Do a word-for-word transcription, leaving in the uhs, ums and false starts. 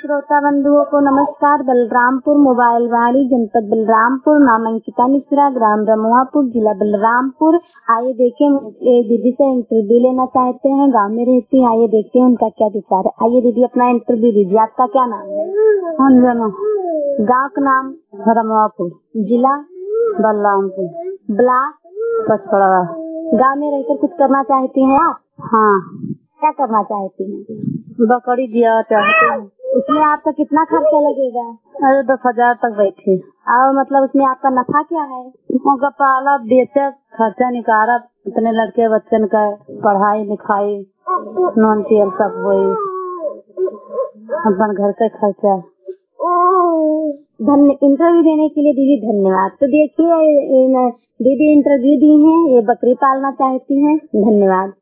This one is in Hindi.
श्रोता बंधुओं को नमस्कार। बलरामपुर मोबाइल वाणी, जनपद बलरामपुर, नाम अंकिता मिश्रा, ग्राम रमुआपुर, जिला बलरामपुर। आइए देखें, एक दीदी से इंटरव्यू लेना चाहते हैं, गांव में रहती हैं। आइए देखते हैं उनका क्या विचार है। आइए दीदी अपना इंटरव्यू दीजिए। आपका क्या नाम है? अंजना। गाँव का नाम? रमुआपुर। जिला? बलरामपुर। ब्लॉक? पचपड़ा। गाँव में रहकर कुछ करना चाहती हैं आप? हाँ। क्या करना चाहती हैं? बकरी दिया चाहते हैं। उसमें आपका कितना खर्चा लगेगा? अरे दस हजार तक बैठे। और मतलब उसमें आपका नफा क्या है? उनका पाला बेचा, खर्चा निकाला, इतने लड़के बच्चन का पढ़ाई लिखाई नॉन तेल सब हुई, अपन घर का खर्चा। धन्य इंटरव्यू देने के लिए दीदी धन्यवाद। तो देखिए, दीदी इंटरव्यू दी हैं, ये बकरी पालना चाहती हैं। धन्यवाद।